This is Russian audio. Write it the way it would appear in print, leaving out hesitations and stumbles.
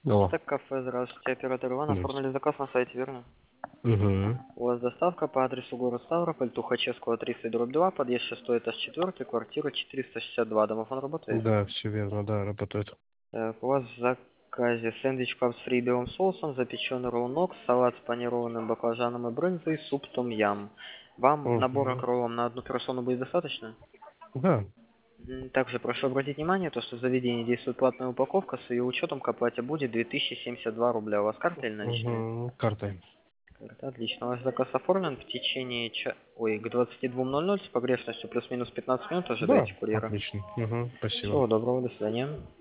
Алло. Так, кафе, здравствуйте, оператор Иван, Здравствуйте. оформили заказ на сайте, верно? Угу. У вас доставка по адресу город Ставрополь, Тухачевского, 30/2, подъезд 6, этаж 4, квартира 462, домофон работает? Да, все верно, да, работает. Так, у вас в заказе сэндвич кап с фрибелым соусом, запеченный рулнок, салат с панированным баклажаном и брынзой, суп том-ям. Вам набора Угу. кроллом на одну персону будет достаточно? Да. Также прошу обратить внимание, то, что в заведении действует платная упаковка, с ее учетом к оплате будет 2072 рубля. У вас карта или наличные? Угу. Картой. Это отлично. Ваш заказ оформлен в течение к 22:00 с погрешностью плюс-минус 15 минут Да, ожидайте курьера. отлично. Угу. Спасибо. Всего доброго, до свидания.